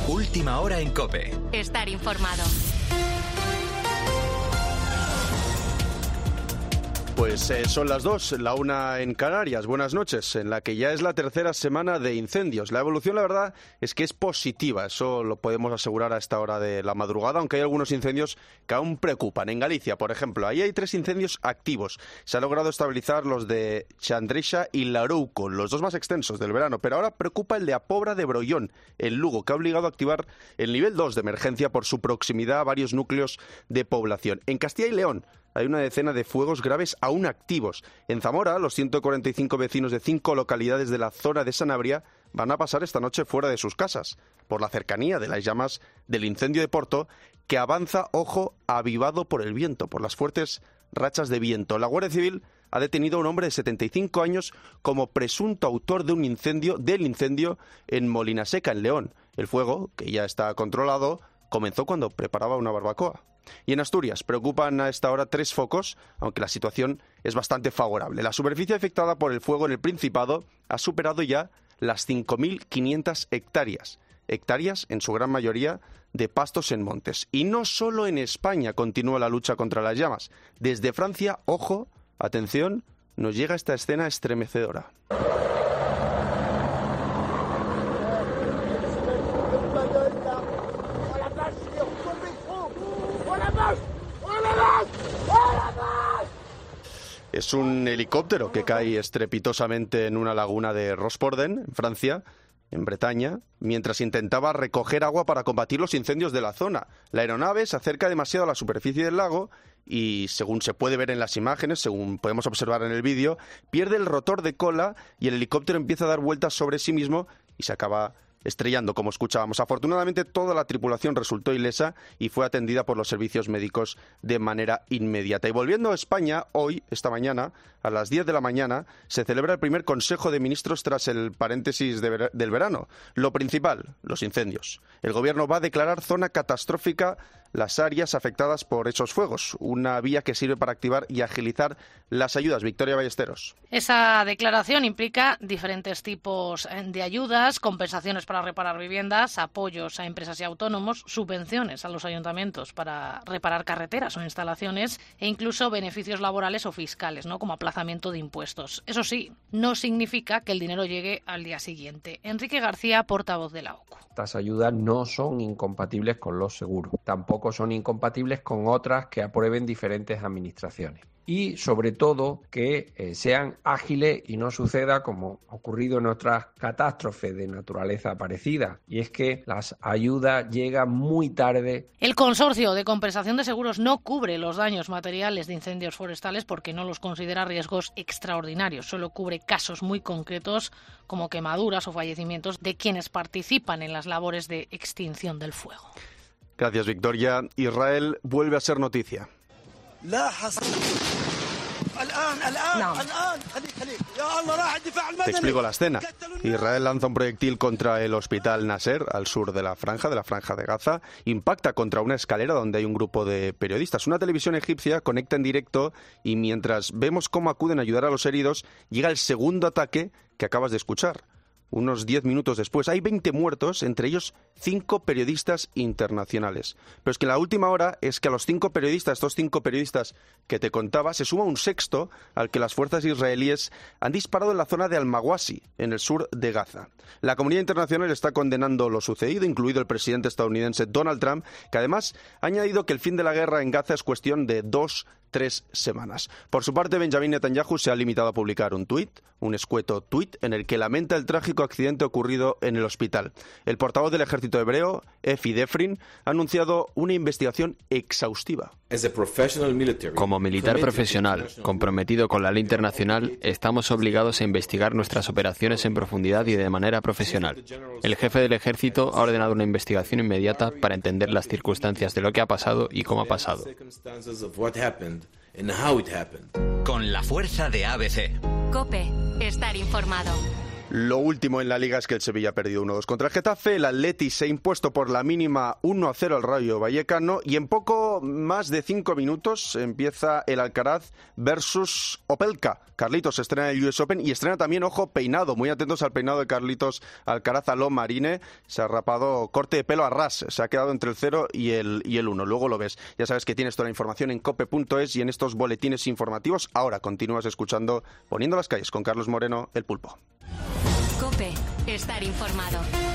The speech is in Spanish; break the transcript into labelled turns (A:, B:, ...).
A: Última hora en COPE.
B: Estar informado.
C: Pues son las 2, la 1 en Canarias. Buenas noches, en la que ya es la tercera semana de incendios. La evolución, la verdad, es que es positiva. Eso lo podemos asegurar a esta hora de la madrugada, aunque hay algunos incendios que aún preocupan. En Galicia, por ejemplo, ahí hay 3 incendios activos. Se ha logrado estabilizar los de Chandrexa y Larouco, los 2 más extensos del verano. Pero ahora preocupa el de Apobra de Brollón, en Lugo, que ha obligado a activar el nivel 2 de emergencia por su proximidad a varios núcleos de población. En Castilla y León hay una decena de fuegos graves aún activos. En Zamora, los 145 vecinos de 5 localidades de la zona de Sanabria van a pasar esta noche fuera de sus casas, por la cercanía de las llamas del incendio de Porto, que avanza, ojo, avivado por el viento, por las fuertes rachas de viento. La Guardia Civil ha detenido a un hombre de 75 años como presunto autor del incendio en Molinaseca, en León. El fuego, que ya está controlado, comenzó cuando preparaba una barbacoa. Y en Asturias preocupan a esta hora 3 focos, aunque la situación es bastante favorable. La superficie afectada por el fuego en el Principado ha superado ya las 5.500 hectáreas. Hectáreas, en su gran mayoría, de pastos en montes. Y no solo en España continúa la lucha contra las llamas. Desde Francia, ojo, atención, nos llega esta escena estremecedora. Es un helicóptero que cae estrepitosamente en una laguna de Rosporden, en Francia, en Bretaña, mientras intentaba recoger agua para combatir los incendios de la zona. La aeronave se acerca demasiado a la superficie del lago y, según se puede ver en las imágenes, según podemos observar en el vídeo, pierde el rotor de cola y el helicóptero empieza a dar vueltas sobre sí mismo y se acaba estrellando, como escuchábamos. Afortunadamente, toda la tripulación resultó ilesa y fue atendida por los servicios médicos de manera inmediata. Y volviendo a España, hoy, esta mañana, a las 10 de la mañana, se celebra el primer Consejo de Ministros tras el paréntesis del verano. Lo principal, los incendios. El Gobierno va a declarar zona catastrófica las áreas afectadas por esos fuegos, una vía que sirve para activar y agilizar las ayudas. Victoria Ballesteros.
D: Esa declaración implica diferentes tipos de ayudas, compensaciones para reparar viviendas, apoyos a empresas y autónomos, subvenciones a los ayuntamientos para reparar carreteras o instalaciones e incluso beneficios laborales o fiscales, ¿no?, como aplazamiento de impuestos. Eso sí, no significa que el dinero llegue al día siguiente. Enrique García, portavoz de la OCU.
E: Estas ayudas no son incompatibles con los seguros, tampoco son incompatibles con otras que aprueben diferentes administraciones. Y, sobre todo, que sean ágiles y no suceda como ha ocurrido en otras catástrofes de naturaleza parecida, y es que las ayudas llegan muy tarde.
D: El Consorcio de Compensación de Seguros no cubre los daños materiales de incendios forestales porque no los considera riesgos extraordinarios, solo cubre casos muy concretos como quemaduras o fallecimientos de quienes participan en las labores de extinción del fuego.
C: Gracias, Victoria. Israel vuelve a ser noticia. Te explico la escena. Israel lanza un proyectil contra el hospital Nasser, al sur de la franja de Gaza. Impacta contra una escalera donde hay un grupo de periodistas. Una televisión egipcia conecta en directo y mientras vemos cómo acuden a ayudar a los heridos, llega el segundo ataque que acabas de escuchar. Unos 10 minutos después, hay 20 muertos, entre ellos 5 periodistas internacionales. Pero es que la última hora es que a los 5 periodistas, estos 5 periodistas que te contaba, se suma un sexto al que las fuerzas israelíes han disparado en la zona de Al-Mawasi, en el sur de Gaza. La comunidad internacional está condenando lo sucedido, incluido el presidente estadounidense Donald Trump, que además ha añadido que el fin de la guerra en Gaza es cuestión de 2-3 semanas. Por su parte, Benjamin Netanyahu se ha limitado a publicar un escueto tuit, en el que lamenta el trágico accidente ocurrido en el hospital. El portavoz del ejército hebreo, Efi Defrin, ha anunciado una investigación exhaustiva.
F: Como militar profesional, comprometido con la ley internacional, estamos obligados a investigar nuestras operaciones en profundidad y de manera profesional. El jefe del ejército ha ordenado una investigación inmediata para entender las circunstancias de lo que ha pasado y cómo ha pasado.
A: Con la fuerza de ABC.
B: COPE. Estar informado.
C: Lo último en la Liga es que el Sevilla ha perdido 1-2 contra el Getafe, el Atleti se ha impuesto por la mínima 1-0 al Rayo Vallecano y en poco más de 5 minutos empieza el Alcaraz versus Opelka. Carlitos estrena el US Open y estrena también, ojo, peinado. Muy atentos al peinado de Carlitos Alcaraz a lo Marine. Se ha rapado corte de pelo a ras. Se ha quedado entre el 0 y el 1. Luego lo ves. Ya sabes que tienes toda la información en cope.es y en estos boletines informativos. Ahora continúas escuchando Poniendo las calles con Carlos Moreno, El Pulpo.
A: COPE. Estar informado.